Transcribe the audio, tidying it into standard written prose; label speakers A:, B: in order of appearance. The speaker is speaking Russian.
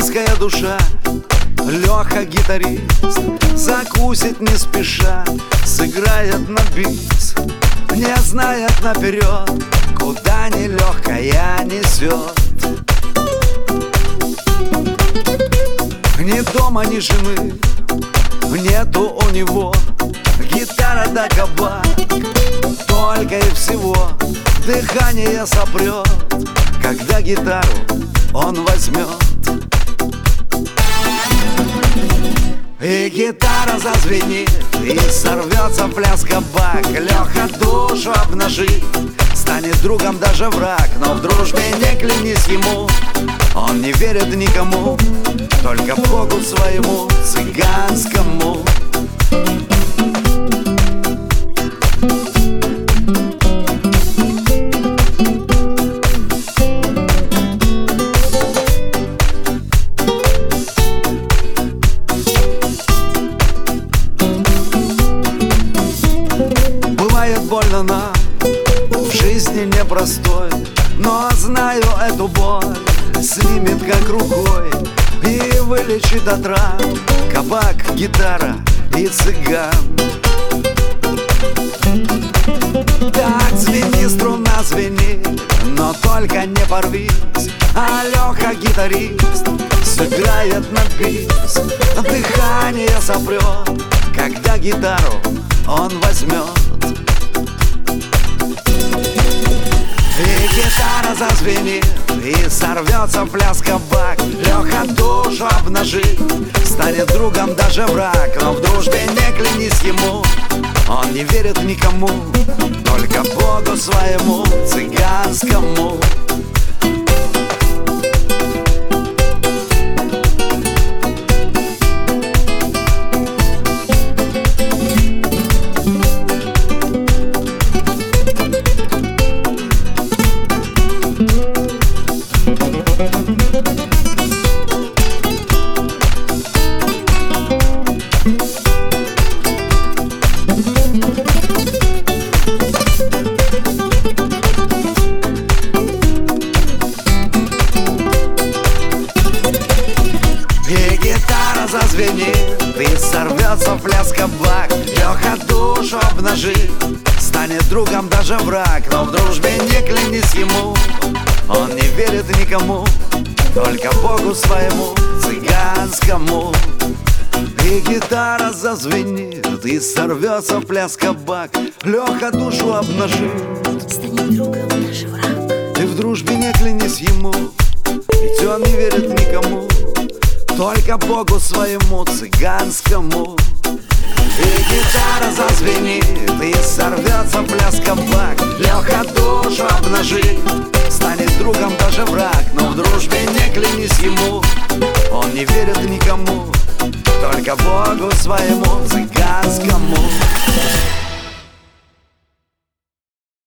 A: цыганская душа. Леха гитарист закусит не спеша, сыграет на бис, не знает наперед, куда нелегкая несет. Ни дома, ни жены нету у него, гитара да кабак, только и всего дыхание сопрет, когда гитару он возьмет. И гитара зазвенит, и сорвется пляс кабак. Леха душу обнажит, станет другом даже враг. Но в дружбе не клянись ему, он не верит никому, только Богу своему цыганскому. Больно нам в жизни непростой, но знаю, эту боль снимет как рукой и вылечит от ран кабак, гитара и цыган. Так звени, струна звени, но только не порвись, а Леха гитарист сыграет на бис, дыхание сопрет, когда гитару он возьмет. И гитара зазвенит, и сорвется пляс кабак. Леха душу обнажит, станет другом даже враг. Но в дружбе не клянись ему, он не верит никому, только Богу своему цыганскому. И гитара зазвенит, и сорвется пляс кабак. Леха душу обнажит, станет другом даже враг. Но в дружбе не клянись ему, он не верит никому, только Богу своему цыганскому. И гитара зазвенит, и сорвется пляс кабак. Леха душу обнажит,
B: станет другом даже враг.
A: Ты в дружбе не клянись ему, ведь он не верит никому, только Богу своему цыганскому. И гитара зазвенит, и сорвется пляс кабак. Леха душу обнажит, станет другом даже враг. Но в дружбе не клянись ему, он не верит никому, только Богу своему цыганскому.